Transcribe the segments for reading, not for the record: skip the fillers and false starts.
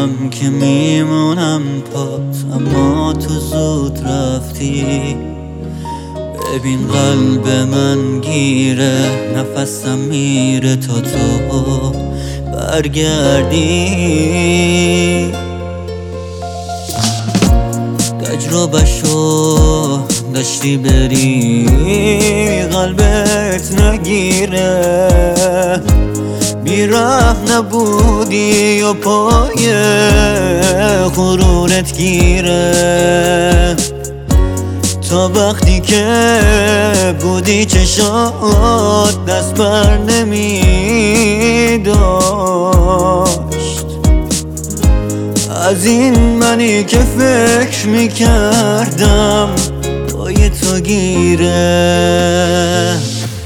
میدونم که میمونم پات، اما تو زود رفتی. ببین قلب من گیره، نفسم میره تا تو برگردی. تجربه‌شو داشتی بری، قلبت نگیره. بی‌رحم نبودی و پای غرورت گیره. تا وقتی که بودی چشات دست بر نمی داشت. از این منی که فکر میکردم پای تو گیره.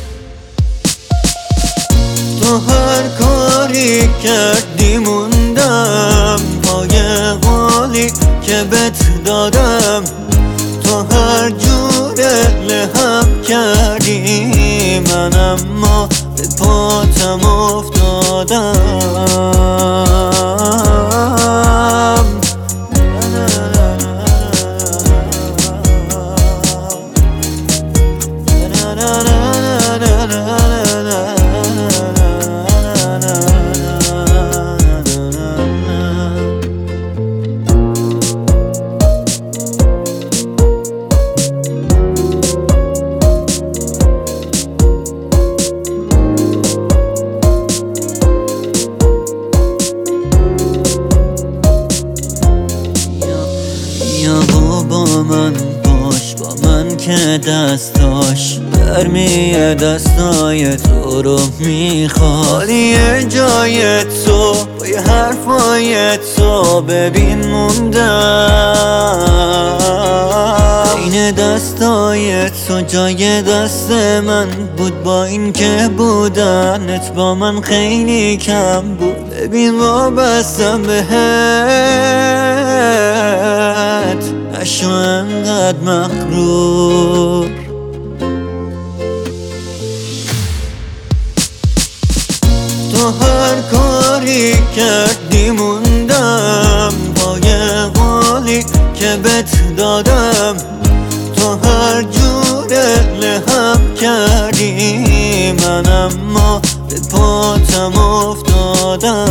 تو هر کاری کردی موندم پای قولی که بهت دادم. تو هر جوره لهم کردی من، اما به پاتم افتادم. با من باش، با من که دستاش گرمی دستای تو رو میخواد. حالی جای تو با یه حرفای تو ببین موندم. این دستای تو جای دست من بود، با این که بودنت با من خیلی کم بود. ببین وابستم بهت، نشو انقدر مغرور. تو هر کاری کردی موندم پای قولی که بهت دادم. تو هر جوره لهم کردی من، اما به پاتم افتادم.